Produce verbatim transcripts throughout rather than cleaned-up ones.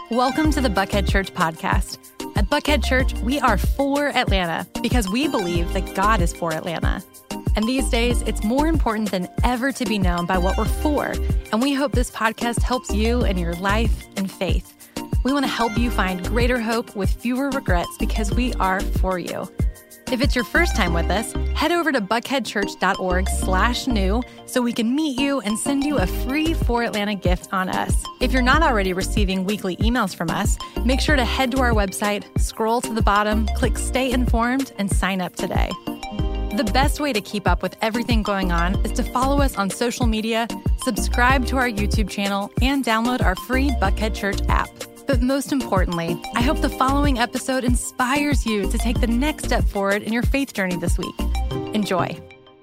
Welcome to the Buckhead Church podcast. At Buckhead Church, we are for Atlanta because we believe that God is for Atlanta. And these days, it's more important than ever to be known by what we're for. And we hope this podcast helps you in your life and faith. We want to help you find greater hope with fewer regrets because we are for you. If it's your first time with us, head over to buckheadchurch.org slash new so we can meet you and send you a free For Atlanta gift on us. If you're not already receiving weekly emails from us, make sure to head to our website, scroll to the bottom, click Stay Informed, and sign up today. The best way to keep up with everything going on is to follow us on social media, subscribe to our YouTube channel, and download our free Buckhead Church app. But most importantly, I hope the following episode inspires you to take the next step forward in your faith journey this week. Enjoy.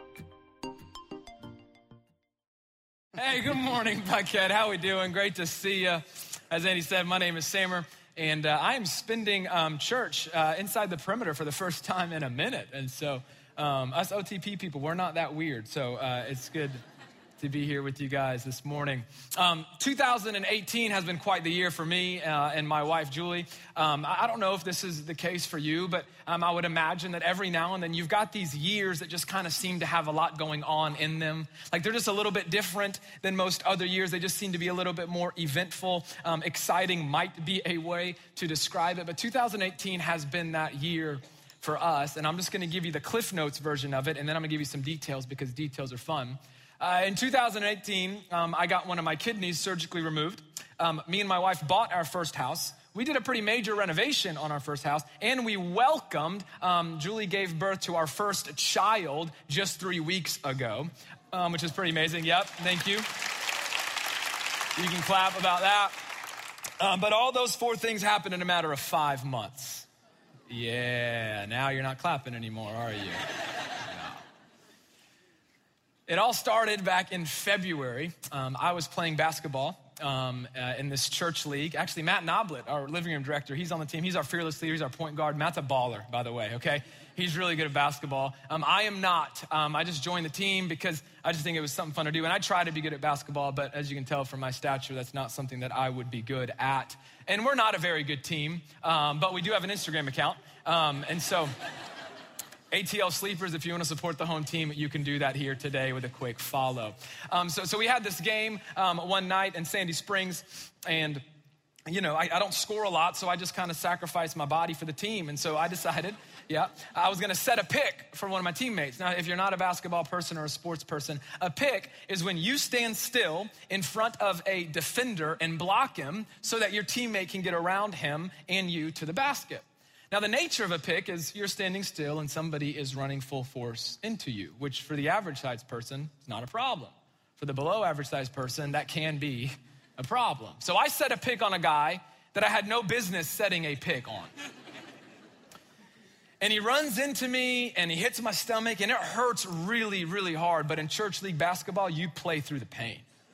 Hey, good morning, Buckhead. How we doing? Great to see you. As Andy said, my name is Samer, and uh, I am spending um, church uh, inside the perimeter for the first time in a minute. And so um, us O T P people, we're not that weird. So uh, it's good to be here with you guys this morning. Um, two thousand eighteen has been quite the year for me uh, and my wife, Julie. Um, I don't know if this is the case for you, but um, I would imagine that every now and then you've got these years that just kind of seem to have a lot going on in them. Like they're just a little bit different than most other years. They just seem to be a little bit more eventful. Um, exciting might be a way to describe it, but two thousand eighteen has been that year for us, and I'm just gonna give you the Cliff Notes version of it, and then I'm gonna give you some details because details are fun. Uh, in two thousand eighteen, um, I got one of my kidneys surgically removed. Um, me and my wife bought our first house. We did a pretty major renovation on our first house, and we welcomed, um, Julie gave birth to our first child just three weeks ago, um, which is pretty amazing. Yep, thank you. You can clap about that. Um, but all those four things happened in a matter of five months. Yeah, now you're not clapping anymore, are you? It all started back in February. Um, I was playing basketball um, uh, in this church league. Actually, Matt Noblet, our living room director, he's on the team. He's our fearless leader. He's our point guard. Matt's a baller, by the way, okay? He's really good at basketball. Um, I am not. Um, I just joined the team because I just think it was something fun to do. And I try to be good at basketball, but as you can tell from my stature, that's not something that I would be good at. And we're not a very good team, um, but we do have an Instagram account. Um, and so... A T L Sleepers, if you want to support the home team, you can do that here today with a quick follow. Um, so, so we had this game um, one night in Sandy Springs, and you know, I, I don't score a lot, so I just kind of sacrificed my body for the team. And so I decided, yeah, I was going to set a pick for one of my teammates. Now, if you're not a basketball person or a sports person, a pick is when you stand still in front of a defender and block him so that your teammate can get around him and you to the basket. Now, the nature of a pick is you're standing still and somebody is running full force into you, which for the average size person is not a problem. For the below average size person, that can be a problem. So I set a pick on a guy that I had no business setting a pick on. And he runs into me and he hits my stomach and it hurts really, really hard. But in church league basketball, you play through the pain.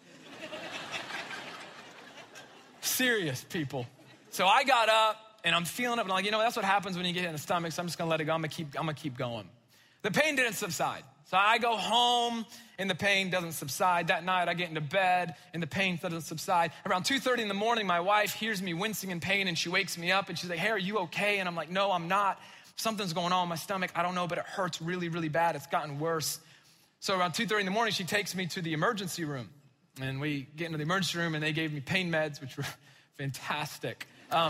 Serious, people. So I got up. And I'm feeling it, but I'm like, you know, that's what happens when you get hit in the stomach, so I'm just gonna let it go. I'm gonna keep, I'm gonna keep going. The pain didn't subside. So I go home and the pain doesn't subside. That night I get into bed and the pain doesn't subside. Around two thirty in the morning, my wife hears me wincing in pain and she wakes me up and she's like, hey, are you okay? And I'm like, no, I'm not. Something's going on in my stomach. I don't know, but it hurts really, really bad. It's gotten worse. So around two thirty in the morning, she takes me to the emergency room. And we get into the emergency room and they gave me pain meds, which were fantastic. Um,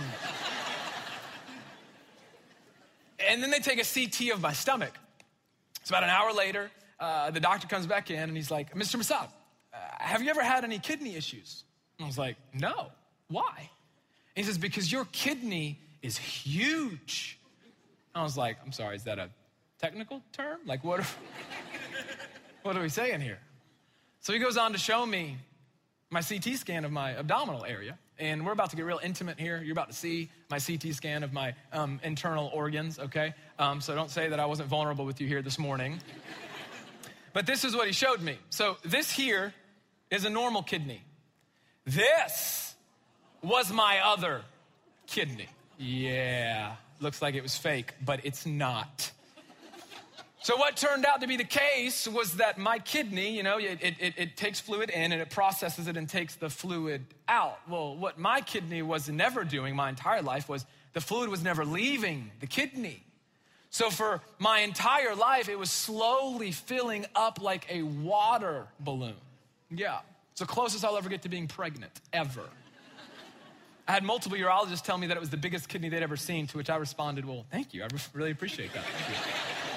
And then they take a C T of my stomach. So about an hour later, uh, the doctor comes back in and he's like, Mister Masad, uh, have you ever had any kidney issues? And I was like, no, why? And he says, because your kidney is huge. And I was like, I'm sorry, is that a technical term? Like what are, what are we saying here? So he goes on to show me my C T scan of my abdominal area. And we're about to get real intimate here. You're about to see my C T scan of my um, internal organs, okay? Um, so don't say that I wasn't vulnerable with you here this morning. But this is what he showed me. So this here is a normal kidney. This was my other kidney. Yeah, looks like it was fake, but it's not. So what turned out to be the case was that my kidney, you know, it, it, it takes fluid in and it processes it and takes the fluid out. Well, what my kidney was never doing my entire life was the fluid was never leaving the kidney. So for my entire life, it was slowly filling up like a water balloon. Yeah, it's the closest I'll ever get to being pregnant, ever. I had multiple urologists tell me that it was the biggest kidney they'd ever seen, to which I responded, well, thank you, I really appreciate that. Thank you.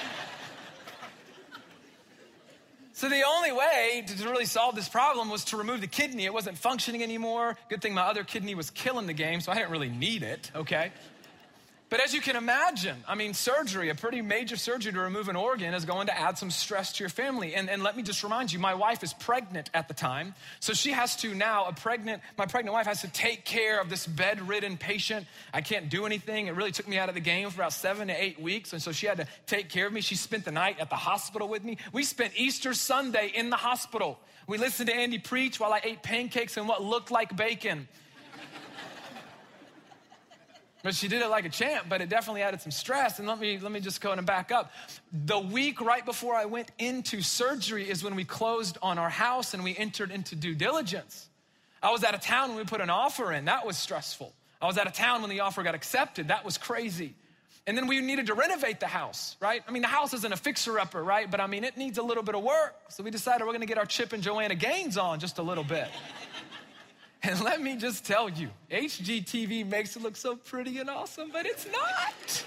So the only way to really solve this problem was to remove the kidney. It wasn't functioning anymore. Good thing my other kidney was killing the game, so I didn't really need it, okay? But as you can imagine, I mean, surgery, a pretty major surgery to remove an organ is going to add some stress to your family. And, and let me just remind you, my wife is pregnant at the time. So she has to now, a pregnant, my pregnant wife has to take care of this bedridden patient. I can't do anything. It really took me out of the game for about seven to eight weeks. And so she had to take care of me. She spent the night at the hospital with me. We spent Easter Sunday in the hospital. We listened to Andy preach while I ate pancakes and what looked like bacon. But she did it like a champ, but it definitely added some stress. And let me let me just go and back up. The week right before I went into surgery is when we closed on our house and we entered into due diligence. I was out of town when we put an offer in. That was stressful. I was out of town when the offer got accepted. That was crazy. And then we needed to renovate the house, right? I mean, the house isn't a fixer-upper, right? But I mean, it needs a little bit of work. So we decided we're gonna get our Chip and Joanna Gaines on just a little bit. And let me just tell you, H G T V makes it look so pretty and awesome, but it's not.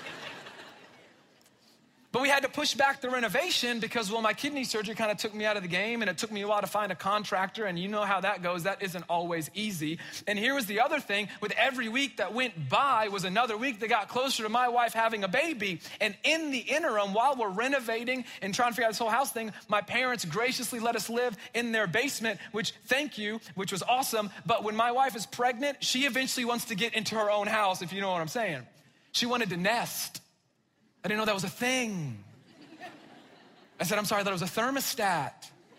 But we had to push back the renovation because, well, my kidney surgery kind of took me out of the game, and it took me a while to find a contractor, and you know how that goes. That isn't always easy. And here was the other thing. With every week that went by was another week that got closer to my wife having a baby. And in the interim, while we're renovating and trying to figure out this whole house thing, my parents graciously let us live in their basement, which, thank you, which was awesome. But when my wife is pregnant, she eventually wants to get into her own house, if you know what I'm saying. She wanted to nest. I didn't know that was a thing. I said, I'm sorry, that was a thermostat.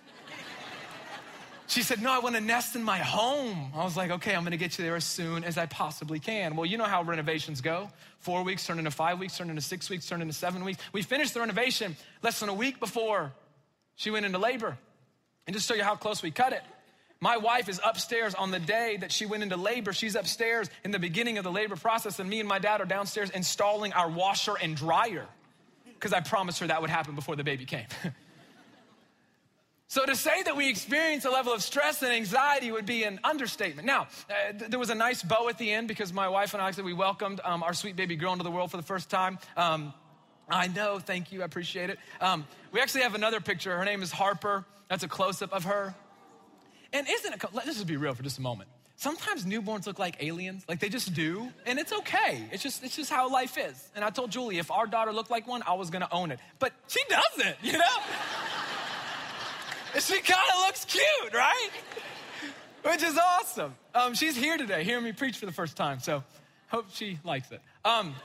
She said, no, I want to nest in my home. I was like, okay, I'm gonna get you there as soon as I possibly can. Well, you know how renovations go. Four weeks turned into five weeks, turned into six weeks, turned into seven weeks. We finished the renovation less than a week before she went into labor. And just to show you how close we cut it, my wife is upstairs on the day that she went into labor. She's upstairs in the beginning of the labor process, and me and my dad are downstairs installing our washer and dryer because I promised her that would happen before the baby came. So to say that we experience a level of stress and anxiety would be an understatement. Now, uh, th- there was a nice bow at the end because my wife and I said we welcomed um, our sweet baby girl into the world for the first time. Um, I know, thank you, I appreciate it. Um, we actually have another picture. Her name is Harper. That's a close-up of her. And isn't it, let's just be real for just a moment. Sometimes newborns look like aliens, like they just do, and it's okay. It's just it's just how life is. And I told Julie, if our daughter looked like one, I was gonna own it. But she doesn't, you know? She kind of looks cute, right? Which is awesome. Um, she's here today, hearing me preach for the first time, so hope she likes it. Um,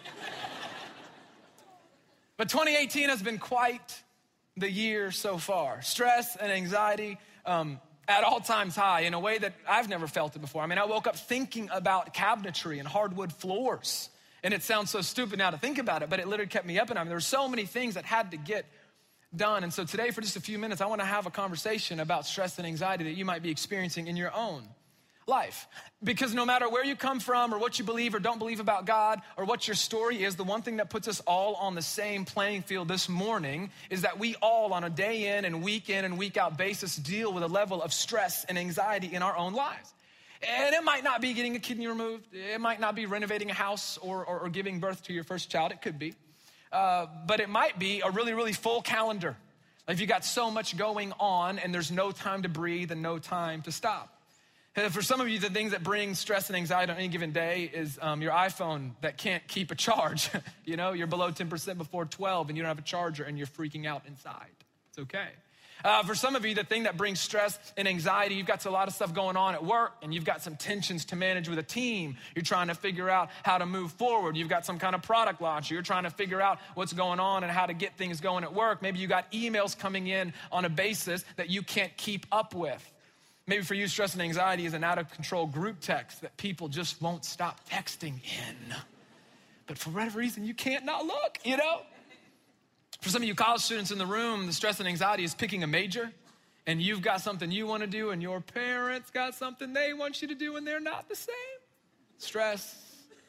but twenty eighteen has been quite the year so far. Stress and anxiety, um, at all times high in a way that I've never felt it before. I mean, I woke up thinking about cabinetry and hardwood floors. And it sounds so stupid now to think about it, but it literally kept me up at night. I mean, there were so many things that had to get done. And so today, for just a few minutes, I want to have a conversation about stress and anxiety that you might be experiencing in your own life. Because no matter where you come from or what you believe or don't believe about God or what your story is, the one thing that puts us all on the same playing field this morning is that we all on a day in and week in and week out basis deal with a level of stress and anxiety in our own lives. And it might not be getting a kidney removed. It might not be renovating a house or, or, or giving birth to your first child. It could be. Uh, but it might be a really, really full calendar. Like you got so much going on and there's no time to breathe and no time to stop. For some of you, the things that bring stress and anxiety on any given day is um, your iPhone that can't keep a charge. You know, you're below ten percent before twelve and you don't have a charger and you're freaking out inside. It's okay. Uh, for some of you, the thing that brings stress and anxiety, you've got a lot of stuff going on at work and you've got some tensions to manage with a team. You're trying to figure out how to move forward. You've got some kind of product launch. You're trying to figure out what's going on and how to get things going at work. Maybe you got emails coming in on a basis that you can't keep up with. Maybe for you, stress and anxiety is an out-of-control group text that people just won't stop texting in. But for whatever reason, you can't not look, you know? For some of you college students in the room, the stress and anxiety is picking a major, and you've got something you want to do, and your parents got something they want you to do, and they're not the same. Stress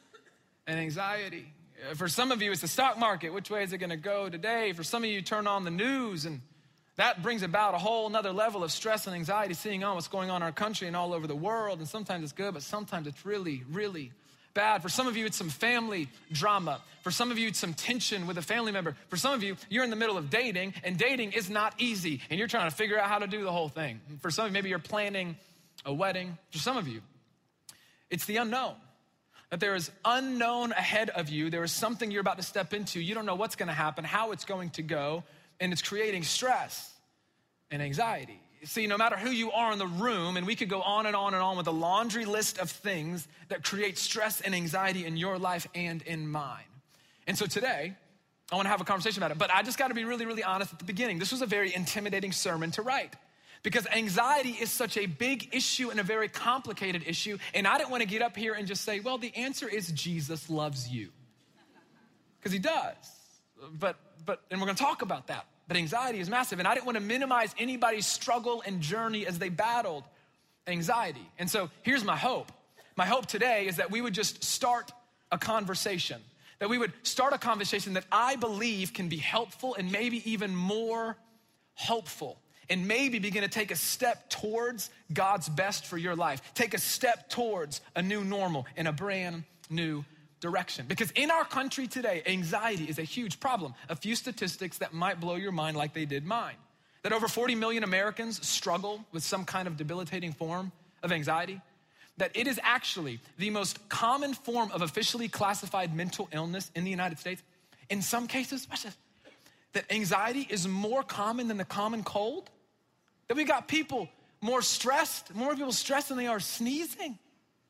and anxiety. For some of you, it's the stock market. Which way is it going to go today? For some of you, turn on the news, and that brings about a whole nother level of stress and anxiety, seeing on what's going on in our country and all over the world. And sometimes it's good, but sometimes it's really, really bad. For some of you, it's some family drama. For some of you, it's some tension with a family member. For some of you, you're in the middle of dating, and dating is not easy, and you're trying to figure out how to do the whole thing. For some of you, maybe you're planning a wedding. For some of you, it's the unknown. That there is unknown ahead of you. There is something you're about to step into. You don't know what's gonna happen, how it's going to go, and it's creating stress and anxiety. See, no matter who you are in the room, and we could go on and on and on with a laundry list of things that create stress and anxiety in your life and in mine. And so today, I wanna have a conversation about it, but I just gotta be really, really honest at the beginning. This was a very intimidating sermon to write because anxiety is such a big issue and a very complicated issue, and I didn't wanna get up here and just say, well, the answer is Jesus loves you. Because he does, but, but, and we're gonna talk about that. But anxiety is massive, and I didn't want to minimize anybody's struggle and journey as they battled anxiety. And so here's my hope. My hope today is that we would just start a conversation, that we would start a conversation that I believe can be helpful and maybe even more hopeful, and maybe begin to take a step towards God's best for your life. Take a step towards a new normal and a brand new direction. Because in our country today, anxiety is a huge problem. A few statistics that might blow your mind like they did mine. That over forty million Americans struggle with some kind of debilitating form of anxiety. That it is actually the most common form of officially classified mental illness in the United States. In some cases, watch this, that anxiety is more common than the common cold. That we got people more stressed, more people stressed than they are sneezing.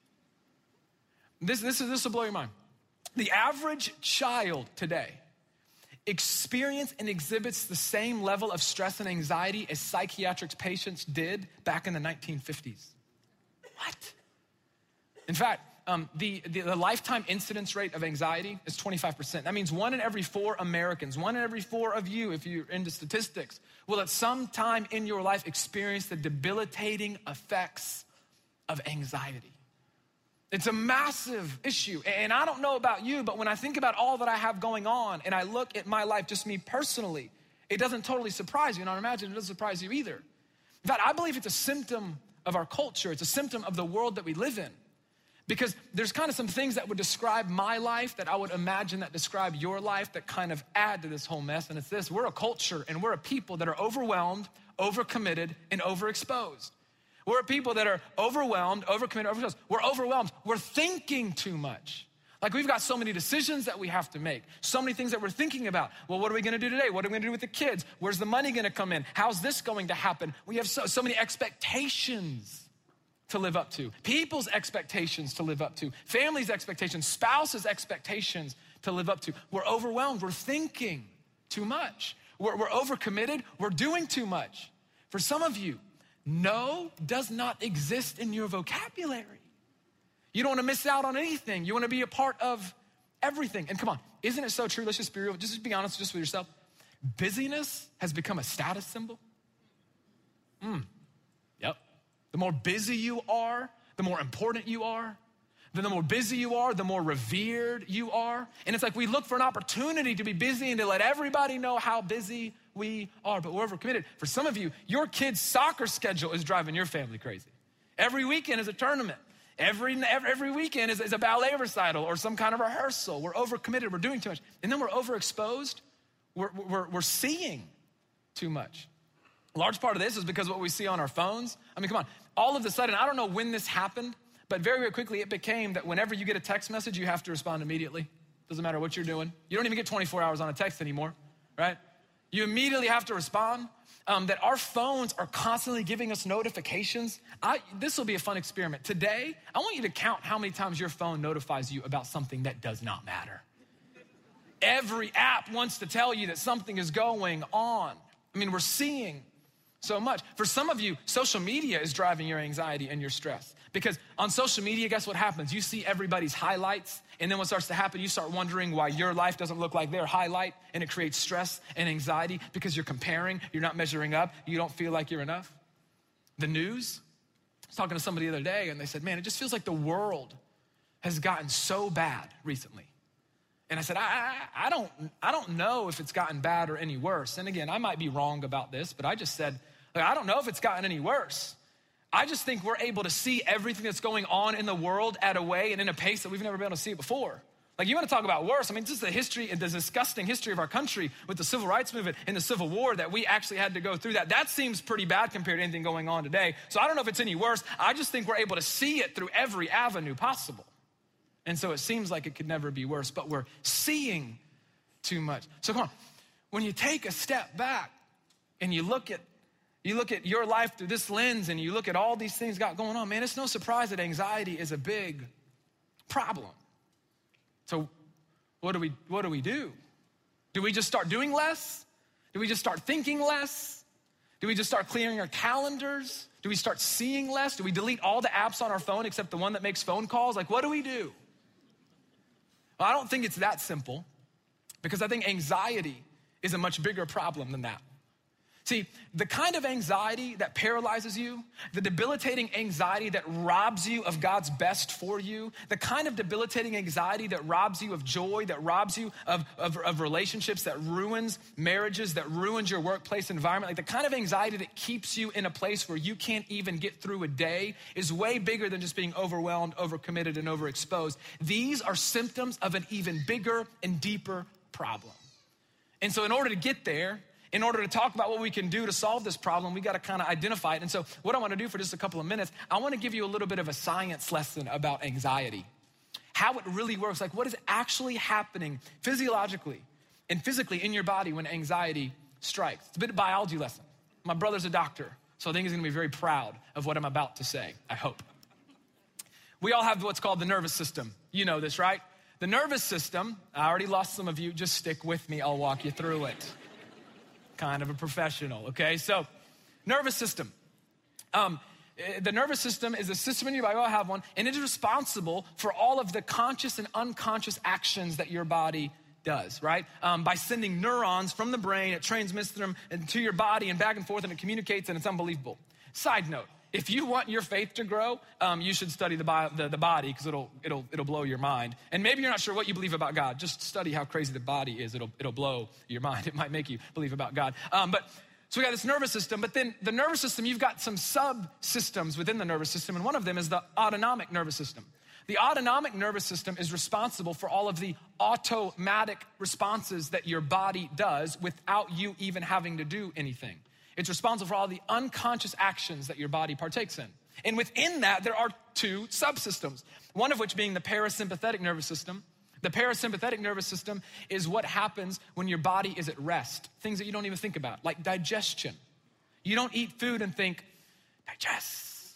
This, this, is, this will blow your mind. The average child today experiences and exhibits the same level of stress and anxiety as psychiatric patients did back in the nineteen fifties. What? In fact, um, the, the, the lifetime incidence rate of anxiety is twenty-five percent. That means one in every four Americans, one in every four of you, if you're into statistics, will at some time in your life experience the debilitating effects of anxiety. It's a massive issue. And I don't know about you, but when I think about all that I have going on and I look at my life, just me personally, it doesn't totally surprise you. And I imagine it doesn't surprise you either. In fact, I believe it's a symptom of our culture. It's a symptom of the world that we live in. Because there's kind of some things that would describe my life that I would imagine that describe your life that kind of add to this whole mess. And it's this: we're a culture and we're a people that are overwhelmed, overcommitted, and overexposed. We're people that are overwhelmed, overcommitted, overexposed. We're overwhelmed. We're thinking too much. Like we've got so many decisions that we have to make. So many things that we're thinking about. Well, what are we gonna do today? What are we gonna do with the kids? Where's the money gonna come in? How's this going to happen? We have so, so many expectations to live up to. People's expectations to live up to. Families' expectations, spouses' expectations to live up to. We're overwhelmed. We're thinking too much. We're, we're overcommitted. We're doing too much. For some of you, no does not exist in your vocabulary. You don't want to miss out on anything. You want to be a part of everything. And come on, isn't it so true? Let's just be real. Just be honest just with yourself. Busyness has become a status symbol. Mm. Yep. The more busy you are, the more important you are. Then the more busy you are, the more revered you are. And it's like we look for an opportunity to be busy and to let everybody know how busy we are, but we're overcommitted. For some of you, your kid's soccer schedule is driving your family crazy. Every weekend is a tournament. Every, every, every weekend is, is a ballet recital or some kind of rehearsal. We're overcommitted, we're doing too much. And then we're overexposed, we're, we're, we're seeing too much. A large part of this is because of what we see on our phones. I mean, come on, all of a sudden, I don't know when this happened, but very, very quickly it became that whenever you get a text message, you have to respond immediately. Doesn't matter what you're doing. You don't even get twenty-four hours on a text anymore, right? You immediately have to respond. Um, that our phones are constantly giving us notifications. I, this will be a fun experiment. Today, I want you to count how many times your phone notifies you about something that does not matter. Every app wants to tell you that something is going on. I mean, we're seeing so much. For some of you, social media is driving your anxiety and your stress. Because on social media, guess what happens? You see everybody's highlights, and then what starts to happen, you start wondering why your life doesn't look like their highlight, and it creates stress and anxiety because you're comparing, you're not measuring up, you don't feel like you're enough. The news, I was talking to somebody the other day, and they said, man, it just feels like the world has gotten so bad recently. And I said, I, I, I don't I don't know if it's gotten bad or any worse. And again, I might be wrong about this, but I just said, like, I don't know if it's gotten any worse. I just think we're able to see everything that's going on in the world at a way and in a pace that we've never been able to see it before. Like, you want to talk about worse? I mean, just the history, the disgusting history of our country with the civil rights movement and the Civil War that we actually had to go through that. That seems pretty bad compared to anything going on today. So I don't know if it's any worse. I just think we're able to see it through every avenue possible. And so it seems like it could never be worse, but we're seeing too much. So come on, when you take a step back and you look at You look at your life through this lens and you look at all these things got going on, man, it's no surprise that anxiety is a big problem. So what do we what do we do? Do we just start doing less? Do we just start thinking less? Do we just start clearing our calendars? Do we start seeing less? Do we delete all the apps on our phone except the one that makes phone calls? Like, what do we do? Well, I don't think it's that simple, because I think anxiety is a much bigger problem than that. See, the kind of anxiety that paralyzes you, the debilitating anxiety that robs you of God's best for you, the kind of debilitating anxiety that robs you of joy, that robs you of, of, of relationships, that ruins marriages, that ruins your workplace environment, like the kind of anxiety that keeps you in a place where you can't even get through a day is way bigger than just being overwhelmed, overcommitted, and overexposed. These are symptoms of an even bigger and deeper problem. And so in order to get there, in order to talk about what we can do to solve this problem, we got to kind of identify it. And so what I want to do for just a couple of minutes, I want to give you a little bit of a science lesson about anxiety, how it really works, like what is actually happening physiologically and physically in your body when anxiety strikes. It's a bit of biology lesson. My brother's a doctor, so I think he's going to be very proud of what I'm about to say, I hope. We all have what's called the nervous system. You know this, right? The nervous system, I already lost some of you, just stick with me, I'll walk you through it. Kind of a professional, okay? So, nervous system. Um, the nervous system is a system in your body, we all have one, and it is responsible for all of the conscious and unconscious actions that your body does, right? Um, by sending neurons from the brain, it transmits them to your body and back and forth, and it communicates, and it's unbelievable. Side note, if you want your faith to grow, um, you should study the, bio, the, the body, because it'll, it'll, it'll blow your mind. And maybe you're not sure what you believe about God. Just study how crazy the body is. It'll, it'll blow your mind. It might make you believe about God. Um, but so we got this nervous system, but then the nervous system, you've got some subsystems within the nervous system, and one of them is the autonomic nervous system. The autonomic nervous system is responsible for all of the automatic responses that your body does without you even having to do anything. It's responsible for all the unconscious actions that your body partakes in. And within that, there are two subsystems, one of which being the parasympathetic nervous system. The parasympathetic nervous system is what happens when your body is at rest, things that you don't even think about, like digestion. You don't eat food and think, digest.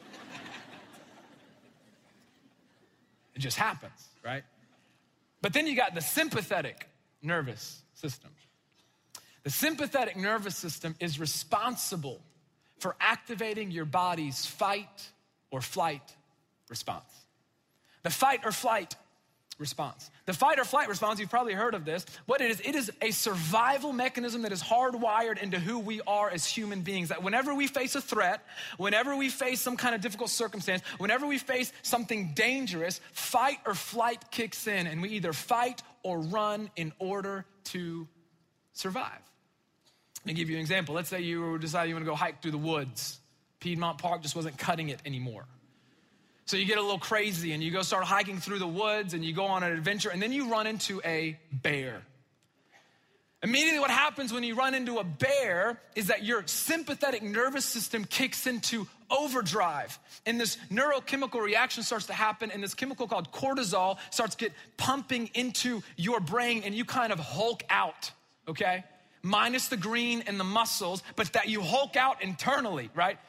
It just happens, right? But then you got the sympathetic nervous system. The sympathetic nervous system is responsible for activating your body's fight or flight response. The fight or flight response. The fight or flight response, you've probably heard of this. What it is, it is a survival mechanism that is hardwired into who we are as human beings. That whenever we face a threat, whenever we face some kind of difficult circumstance, whenever we face something dangerous, fight or flight kicks in, and we either fight or run in order to survive. Let me give you an example. Let's say you decide you want to go hike through the woods. Piedmont Park just wasn't cutting it anymore. So you get a little crazy and you go start hiking through the woods and you go on an adventure, and then you run into a bear. Immediately what happens when you run into a bear is that your sympathetic nervous system kicks into overdrive, and this neurochemical reaction starts to happen, and this chemical called cortisol starts to get pumping into your brain, and you kind of hulk out, okay? Minus the green and the muscles, but that you hulk out internally, right?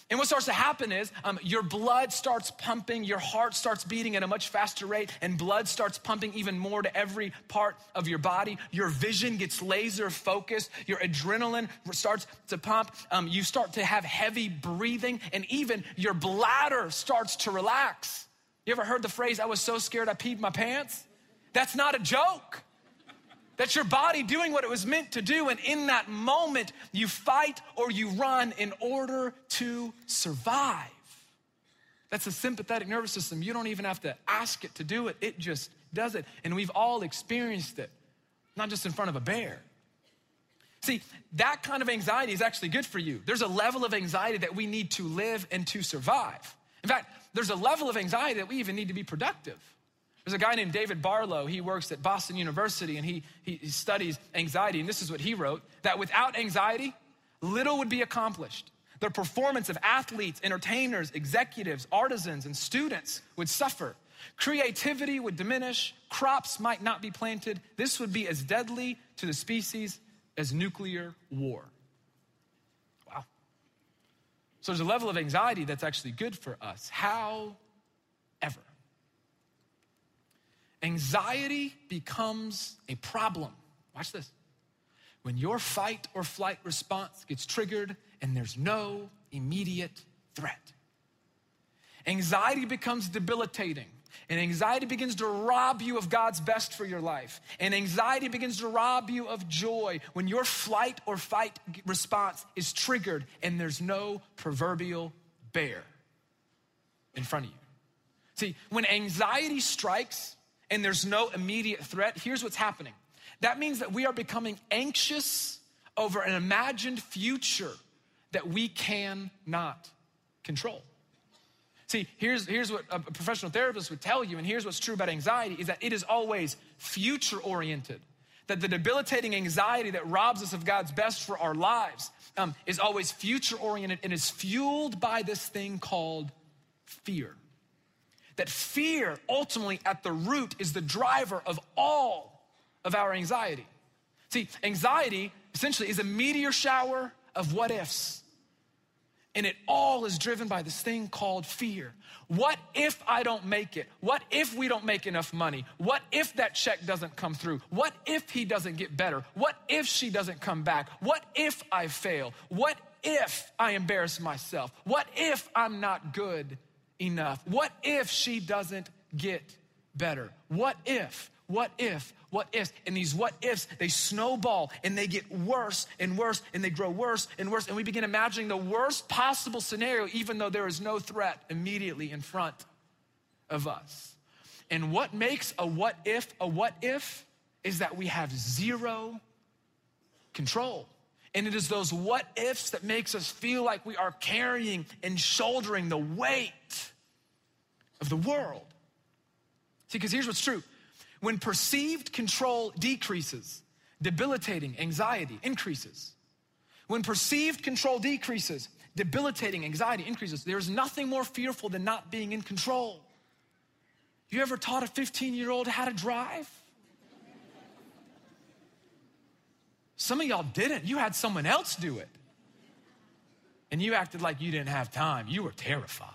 And what starts to happen is um, your blood starts pumping, your heart starts beating at a much faster rate, and blood starts pumping even more to every part of your body. Your vision gets laser focused. Your adrenaline starts to pump. Um, you start to have heavy breathing, and even your bladder starts to relax. You ever heard the phrase, I was so scared I peed my pants? That's not a joke. That's your body doing what it was meant to do. And in that moment, you fight or you run in order to survive. That's a sympathetic nervous system. You don't even have to ask it to do it. It just does it. And we've all experienced it, not just in front of a bear. See, that kind of anxiety is actually good for you. There's a level of anxiety that we need to live and to survive. In fact, there's a level of anxiety that we even need to be productive. There's a guy named David Barlow. He works at Boston University, and he, he studies anxiety. And this is what he wrote, that without anxiety, little would be accomplished. The performance of athletes, entertainers, executives, artisans, and students would suffer. Creativity would diminish. Crops might not be planted. This would be as deadly to the species as nuclear war. Wow. So there's a level of anxiety that's actually good for us. However, anxiety becomes a problem. Watch this. When your fight or flight response gets triggered and there's no immediate threat. Anxiety becomes debilitating, and anxiety begins to rob you of God's best for your life. And anxiety begins to rob you of joy when your flight or fight response is triggered and there's no proverbial bear in front of you. See, when anxiety strikes, and there's no immediate threat, here's what's happening. That means that we are becoming anxious over an imagined future that we cannot control. See, here's, here's what a professional therapist would tell you, and here's what's true about anxiety, is that it is always future-oriented. That the debilitating anxiety that robs us of God's best for our lives um, is always future-oriented and is fueled by this thing called fear. That fear, ultimately, at the root, is the driver of all of our anxiety. See, anxiety, essentially, is a meteor shower of what-ifs. And it all is driven by this thing called fear. What if I don't make it? What if we don't make enough money? What if that check doesn't come through? What if he doesn't get better? What if she doesn't come back? What if I fail? What if I embarrass myself? What if I'm not good enough? What if she doesn't get better? What if, what if, what if? And these what ifs, they snowball and they get worse and worse and they grow worse and worse. And we begin imagining the worst possible scenario, even though there is no threat immediately in front of us. And what makes a what if a what if is that we have zero control. And it is those what ifs that makes us feel like we are carrying and shouldering the weight of the world. See, because here's what's true. When perceived control decreases, debilitating anxiety increases. When perceived control decreases, debilitating anxiety increases. There's nothing more fearful than not being in control. You ever taught a fifteen-year-old how to drive? Some of y'all didn't. You had someone else do it. And you acted like you didn't have time. You were terrified.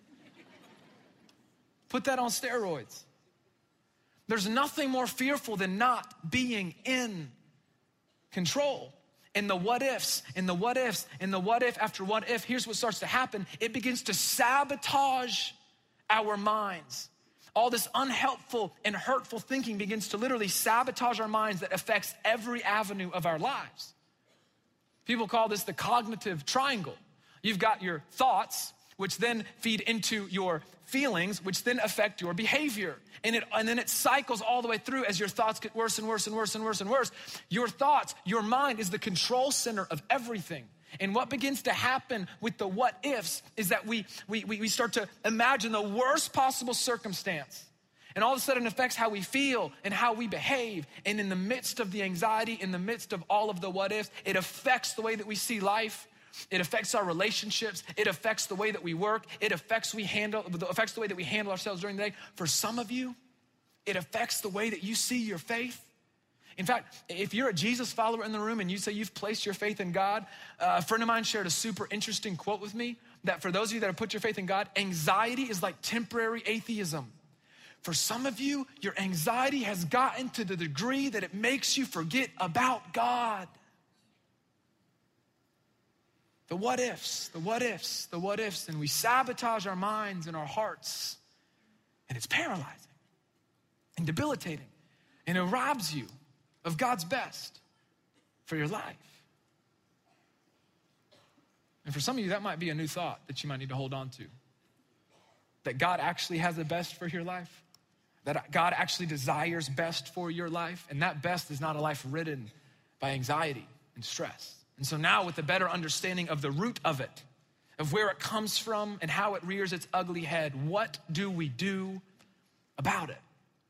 Put that on steroids. There's nothing more fearful than not being in control. And the what ifs, and the what ifs, and the what if after what if, here's what starts to happen. It begins to sabotage our minds. All this unhelpful and hurtful thinking begins to literally sabotage our minds that affects every avenue of our lives. People call this the cognitive triangle. You've got your thoughts, which then feed into your feelings, which then affect your behavior. And, it, and then it cycles all the way through as your thoughts get worse and worse and worse and worse and worse. Your thoughts, your mind is the control center of everything. And what begins to happen with the what ifs is that we, we, we start to imagine the worst possible circumstance. And all of a sudden it affects how we feel and how we behave. And in the midst of the anxiety, in the midst of all of the what ifs, it affects the way that we see life. It affects our relationships. It affects the way that we work. It affects we handle, it affects the way that we handle ourselves during the day. For some of you, it affects the way that you see your faith. In fact, if you're a Jesus follower in the room and you say you've placed your faith in God, uh, a friend of mine shared a super interesting quote with me that for those of you that have put your faith in God, anxiety is like temporary atheism. For some of you, your anxiety has gotten to the degree that it makes you forget about God. The what ifs, the what ifs, the what ifs, and we sabotage our minds and our hearts, and it's paralyzing and debilitating, and it robs you of God's best for your life. And for some of you, that might be a new thought that you might need to hold on to. That God actually has the best for your life. That God actually desires best for your life. And that best is not a life ridden by anxiety and stress. And so now with a better understanding of the root of it, of where it comes from and how it rears its ugly head, what do we do about it?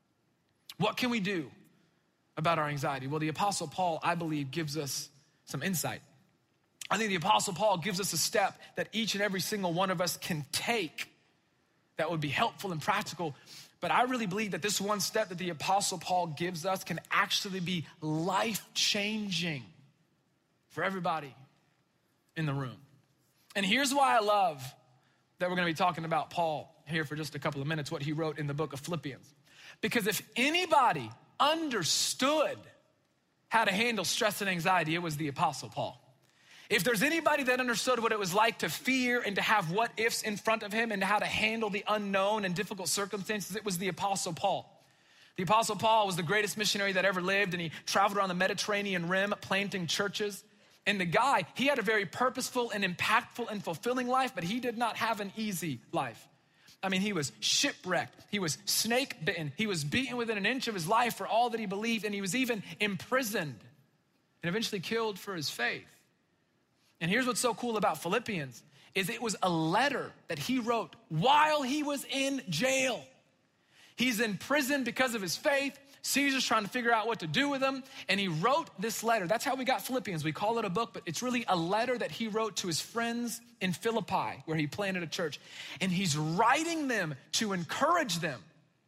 What can we do about our anxiety? Well, the Apostle Paul, I believe, gives us some insight. I think the Apostle Paul gives us a step that each and every single one of us can take that would be helpful and practical. But I really believe that this one step that the Apostle Paul gives us can actually be life-changing for everybody in the room. And here's why I love that we're gonna be talking about Paul here for just a couple of minutes, what he wrote in the book of Philippians. Because if anybody understood how to handle stress and anxiety, it was the Apostle Paul. If there's anybody that understood what it was like to fear and to have what ifs in front of him and how to handle the unknown and difficult circumstances, it was the Apostle Paul. The Apostle Paul was the greatest missionary that ever lived, and he traveled around the Mediterranean rim planting churches. And the guy, he had a very purposeful and impactful and fulfilling life, but he did not have an easy life. I mean, he was shipwrecked. He was snake bitten. He was beaten within an inch of his life for all that he believed, and he was even imprisoned and eventually killed for his faith. And here's what's so cool about Philippians is it was a letter that he wrote while he was in jail. He's in prison because of his faith. Caesar's trying to figure out what to do with him. And he wrote this letter. That's how we got Philippians. We call it a book, but it's really a letter that he wrote to his friends in Philippi, where he planted a church. And he's writing them to encourage them.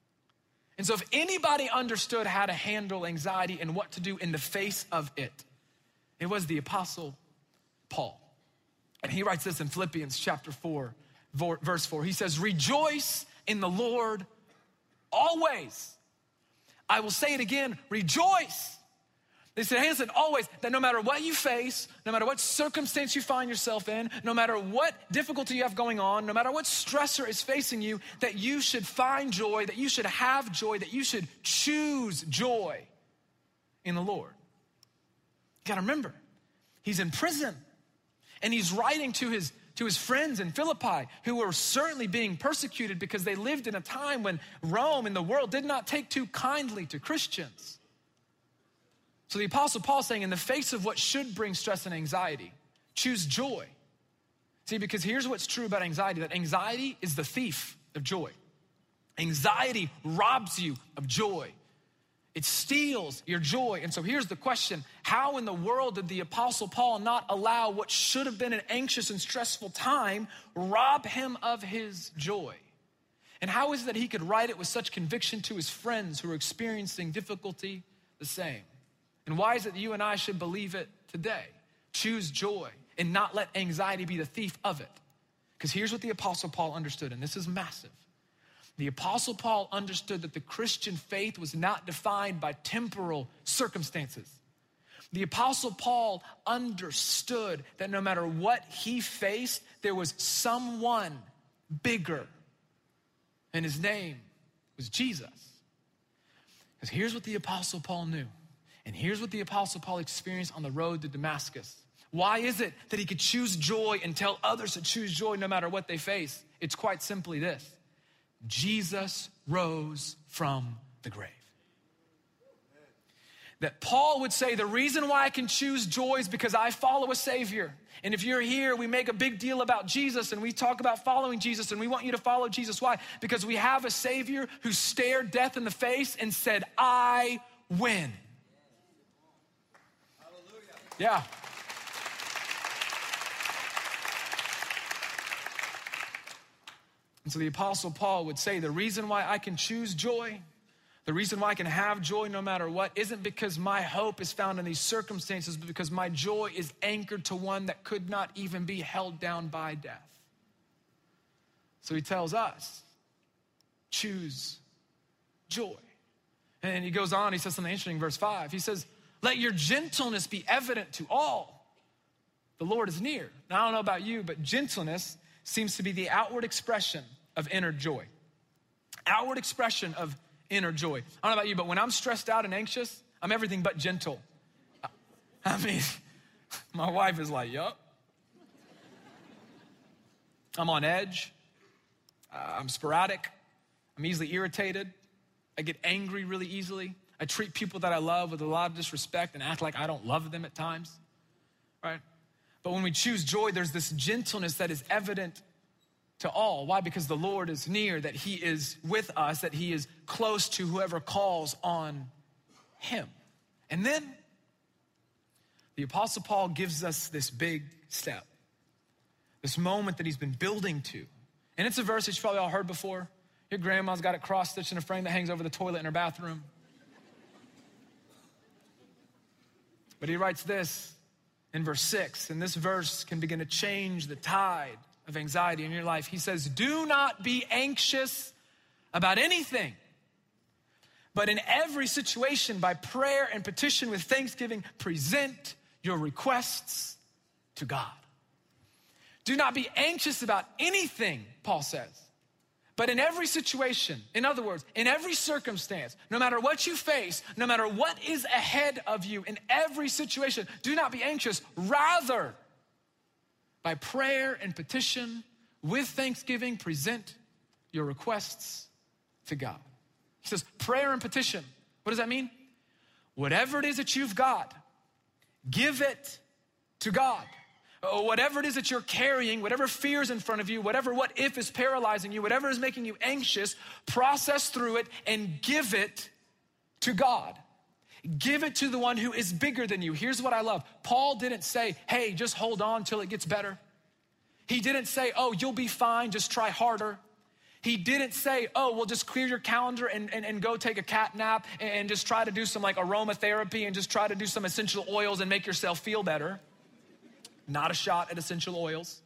And so if anybody understood how to handle anxiety and what to do in the face of it, it was the Apostle Paul. And he writes this in Philippians chapter four, verse four. He says, "Rejoice in the Lord always." I will say it again, rejoice. They said, hey, listen, always, that no matter what you face, no matter what circumstance you find yourself in, no matter what difficulty you have going on, no matter what stressor is facing you, that you should find joy, that you should have joy, that you should choose joy in the Lord. You gotta remember, he's in prison. And he's writing to his, to his friends in Philippi who were certainly being persecuted because they lived in a time when Rome and the world did not take too kindly to Christians. So the Apostle Paul saying, in the face of what should bring stress and anxiety, choose joy. See, because here's what's true about anxiety, that anxiety is the thief of joy. Anxiety robs you of joy. It steals your joy. And so here's the question. How in the world did the Apostle Paul not allow what should have been an anxious and stressful time rob him of his joy? And how is it that he could write it with such conviction to his friends who are experiencing difficulty the same? And why is it that you and I should believe it today? Choose joy and not let anxiety be the thief of it. Because here's what the Apostle Paul understood, and this is massive. The Apostle Paul understood that the Christian faith was not defined by temporal circumstances. The Apostle Paul understood that no matter what he faced, there was someone bigger, and his name was Jesus. Because here's what the Apostle Paul knew, and here's what the Apostle Paul experienced on the road to Damascus. Why is it that he could choose joy and tell others to choose joy no matter what they face? It's quite simply this. Jesus rose from the grave. That Paul would say, the reason why I can choose joy is because I follow a Savior. And if you're here, we make a big deal about Jesus and we talk about following Jesus and we want you to follow Jesus. Why? Because we have a Savior who stared death in the face and said, I win. Hallelujah. Yeah. And so the Apostle Paul would say, the reason why I can choose joy, the reason why I can have joy no matter what, isn't because my hope is found in these circumstances, but because my joy is anchored to one that could not even be held down by death. So he tells us, choose joy. And he goes on, he says something interesting in verse five. He says, let your gentleness be evident to all. The Lord is near. Now, I don't know about you, but gentleness seems to be the outward expression of inner joy. Outward expression of inner joy. I don't know about you, but when I'm stressed out and anxious, I'm everything but gentle. I mean, my wife is like, yup. I'm on edge. Uh, I'm sporadic. I'm easily irritated. I get angry really easily. I treat people that I love with a lot of disrespect and act like I don't love them at times, right? But when we choose joy, there's this gentleness that is evident to all. Why? Because the Lord is near, that he is with us, that he is close to whoever calls on him. And then the Apostle Paul gives us this big step, this moment that he's been building to. And it's a verse that you've probably all heard before. Your grandma's got it cross-stitched in a frame that hangs over the toilet in her bathroom. But he writes this in verse six, and this verse can begin to change the tide of anxiety in your life. He says, do not be anxious about anything, but in every situation, by prayer and petition with thanksgiving, present your requests to God. Do not be anxious about anything, Paul says. But in every situation, in other words, in every circumstance, no matter what you face, no matter what is ahead of you, in every situation, do not be anxious. Rather, by prayer and petition, with thanksgiving, present your requests to God. He says, prayer and petition. What does that mean? Whatever it is that you've got, give it to God. Whatever it is that you're carrying, whatever fears in front of you, whatever what if is paralyzing you, whatever is making you anxious, process through it and give it to God. Give it to the one who is bigger than you. Here's what I love. Paul didn't say, hey, just hold on till it gets better. He didn't say, oh, you'll be fine, just try harder. He didn't say, oh, well, just clear your calendar and, and, and go take a cat nap and, and just try to do some like aromatherapy and just try to do some essential oils and make yourself feel better. Not a shot at essential oils.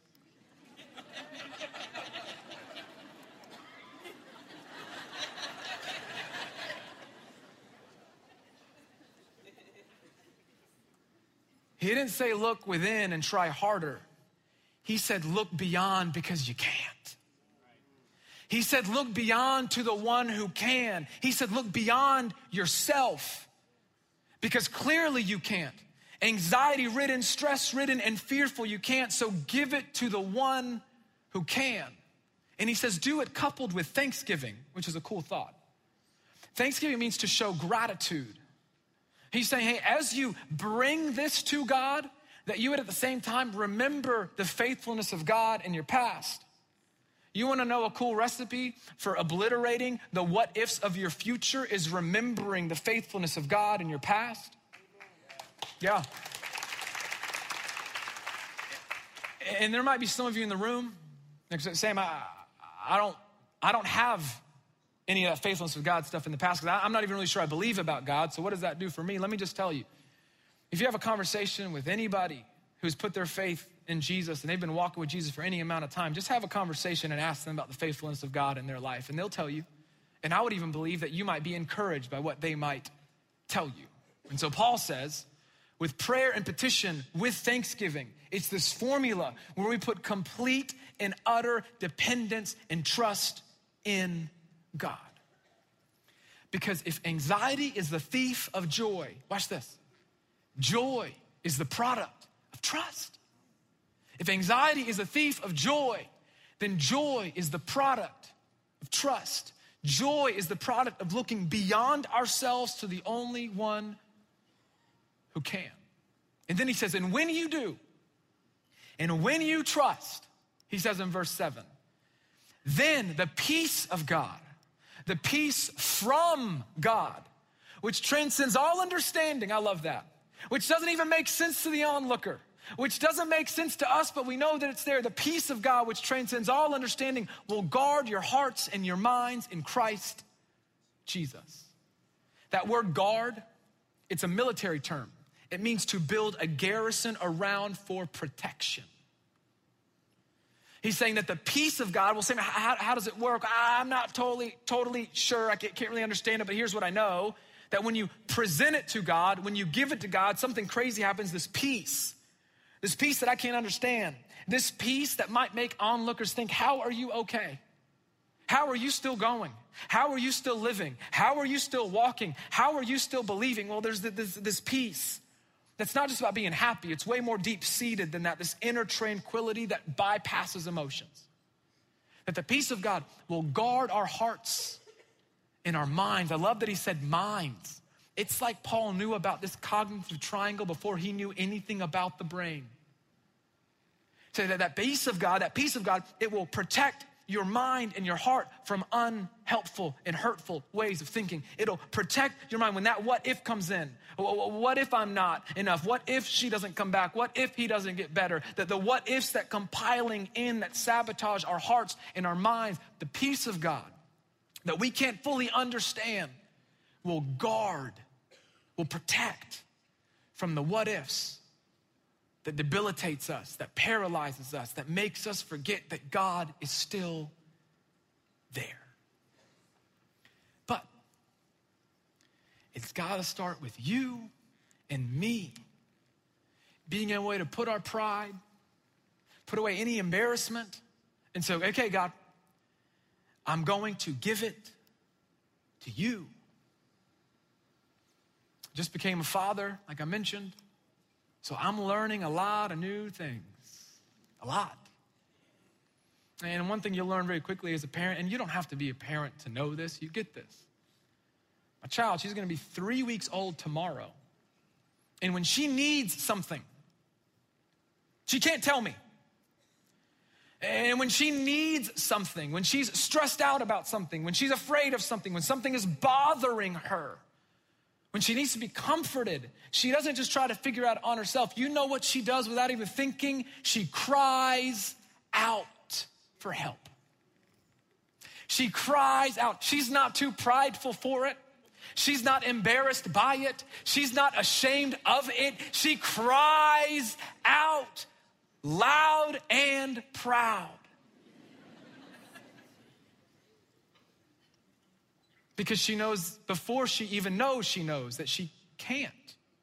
He didn't say look within and try harder. He said look beyond because you can't. He said look beyond to the one who can. He said look beyond yourself because clearly you can't. Anxiety-ridden, stress-ridden, and fearful, you can't, so give it to the one who can. And he says, do it coupled with thanksgiving, which is a cool thought. Thanksgiving means to show gratitude. He's saying, hey, as you bring this to God, that you would at the same time remember the faithfulness of God in your past. You wanna know a cool recipe for obliterating the what-ifs of your future is remembering the faithfulness of God in your past? Yeah. And there might be some of you in the room, Sam, I, I don't, I don't have any of that faithfulness of God stuff in the past because I'm not even really sure I believe about God. So what does that do for me? Let me just tell you, if you have a conversation with anybody who's put their faith in Jesus and they've been walking with Jesus for any amount of time, just have a conversation and ask them about the faithfulness of God in their life, and they'll tell you. And I would even believe that you might be encouraged by what they might tell you. And so Paul says, with prayer and petition, with thanksgiving. It's this formula where we put complete and utter dependence and trust in God. Because if anxiety is the thief of joy, watch this. Joy is the product of trust. If anxiety is the thief of joy, then joy is the product of trust. Joy is the product of looking beyond ourselves to the only one who can. And then he says, and when you do, and when you trust, he says in verse seven, then the peace of God, the peace from God, which transcends all understanding, I love that, which doesn't even make sense to the onlooker, which doesn't make sense to us, but we know that it's there. The peace of God, which transcends all understanding, will guard your hearts and your minds in Christ Jesus. That word guard, it's a military term. It means to build a garrison around for protection. He's saying that the peace of God, well, say, how, how does it work? I'm not totally, totally sure. I can't, can't really understand it, but here's what I know. That when you present it to God, when you give it to God, something crazy happens, this peace. This peace that I can't understand. This peace that might make onlookers think, how are you okay? How are you still going? How are you still living? How are you still walking? How are you still believing? Well, there's this, this peace that's not just about being happy. It's way more deep-seated than that, this inner tranquility that bypasses emotions. That the peace of God will guard our hearts and our minds. I love that he said minds. It's like Paul knew about this cognitive triangle before he knew anything about the brain. So that, that peace of God, that peace of God, it will protect your mind and your heart from unhelpful and hurtful ways of thinking. It'll protect your mind when that what if comes in. What if I'm not enough? What if she doesn't come back? What if he doesn't get better? That the what ifs that come piling in that sabotage our hearts and our minds, the peace of God that we can't fully understand will guard, will protect from the what ifs that debilitates us, that paralyzes us, that makes us forget that God is still there. But it's gotta start with you and me being able to put our pride, put away any embarrassment, and say, okay, God, I'm going to give it to you. Just became a father, like I mentioned. So I'm learning a lot of new things, a lot. And one thing you'll learn very quickly as a parent, and you don't have to be a parent to know this, you get this. My child, she's gonna be three weeks old tomorrow. And when she needs something, she can't tell me. And when she needs something, when she's stressed out about something, when she's afraid of something, when something is bothering her, when she needs to be comforted, she doesn't just try to figure out on herself. You know what she does without even thinking? She cries out for help. She cries out. She's not too prideful for it. She's not embarrassed by it. She's not ashamed of it. She cries out loud and proud. Because she knows, before she even knows, she knows that she can't.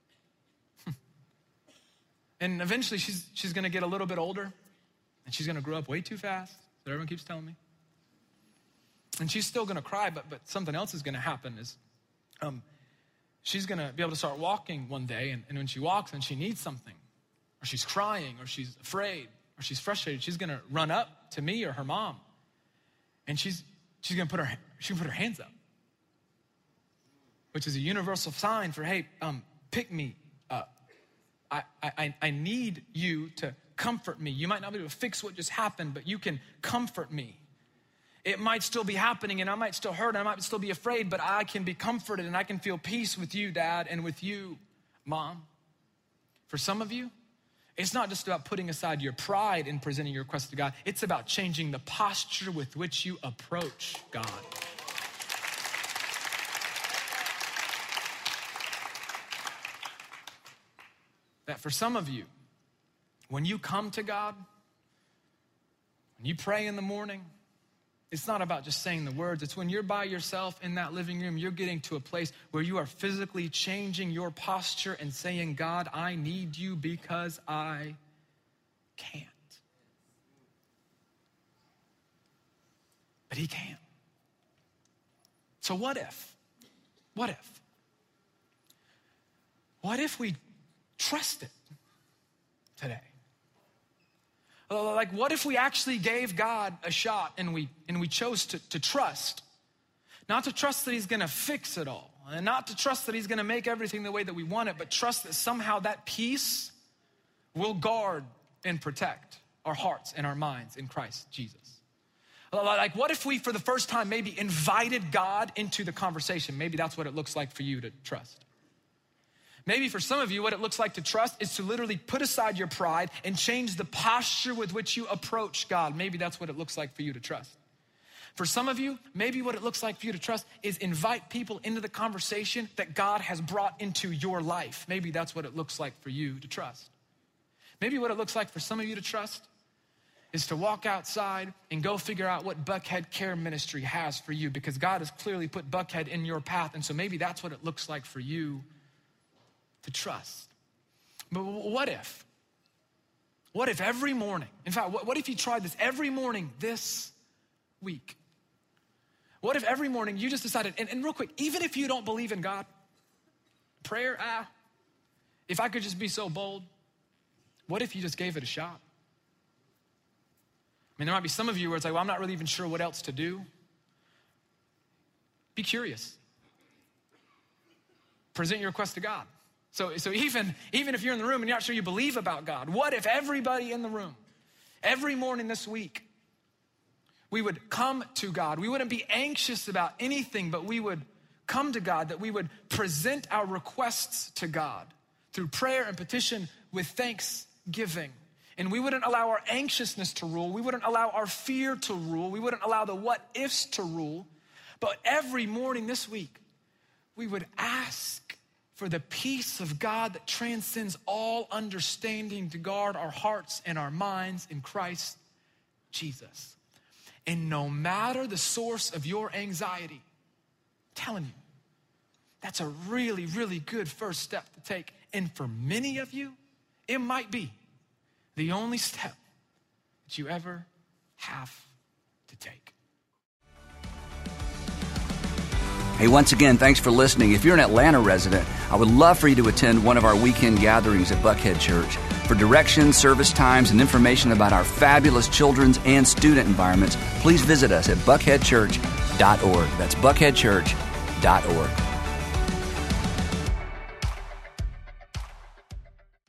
And eventually she's, she's gonna get a little bit older and she's gonna grow up way too fast, that everyone keeps telling me. And she's still gonna cry, but, but something else is gonna happen is um, she's gonna be able to start walking one day, and, and when she walks and she needs something, or she's crying, or she's afraid, or she's frustrated, she's gonna run up to me or her mom, and she's she's gonna put her she can put her hands up, which is a universal sign for, hey, um, pick me up. I, I, I need you to comfort me. You might not be able to fix what just happened, but you can comfort me. It might still be happening and I might still hurt and I might still be afraid, but I can be comforted and I can feel peace with you, Dad, and with you, Mom. For some of you, it's not just about putting aside your pride in presenting your request to God. It's about changing the posture with which you approach God. That for some of you, when you come to God, when you pray in the morning, it's not about just saying the words. It's when you're by yourself in that living room, you're getting to a place where you are physically changing your posture and saying, God, I need you because I can't. But he can. So what if? What if? What if we trust it today? Like, what if we actually gave God a shot and we and we chose to, to trust? Not to trust that he's gonna fix it all, and not to trust that he's gonna make everything the way that we want it, but trust that somehow that peace will guard and protect our hearts and our minds in Christ Jesus. Like, what if we, for the first time, maybe invited God into the conversation? Maybe that's what it looks like for you to trust. Maybe for some of you, what it looks like to trust is to literally put aside your pride and change the posture with which you approach God. Maybe that's what it looks like for you to trust. For some of you, maybe what it looks like for you to trust is invite people into the conversation that God has brought into your life. Maybe that's what it looks like for you to trust. Maybe what it looks like for some of you to trust is to walk outside and go figure out what Buckhead Care Ministry has for you, because God has clearly put Buckhead in your path. And so maybe that's what it looks like for you to trust. But what if? What if every morning, in fact, what, what if you tried this every morning this week? What if every morning you just decided, and, and real quick, even if you don't believe in God, prayer, ah, if I could just be so bold, what if you just gave it a shot? I mean, there might be some of you where it's like, well, I'm not really even sure what else to do. Be curious. Present your request to God. So, so even, even if you're in the room and you're not sure you believe about God, what if everybody in the room, every morning this week, we would come to God? We wouldn't be anxious about anything, but we would come to God, that we would present our requests to God through prayer and petition with thanksgiving. And we wouldn't allow our anxiousness to rule. We wouldn't allow our fear to rule. We wouldn't allow the what ifs to rule. But every morning this week, we would ask for the peace of God that transcends all understanding to guard our hearts and our minds in Christ Jesus. And no matter the source of your anxiety, I'm telling you, that's a really, really good first step to take. And for many of you, it might be the only step that you ever have to take. Hey, once again, thanks for listening. If you're an Atlanta resident, I would love for you to attend one of our weekend gatherings at Buckhead Church. For directions, service times, and information about our fabulous children's and student environments, please visit us at buckhead church dot org. That's buckhead church dot org.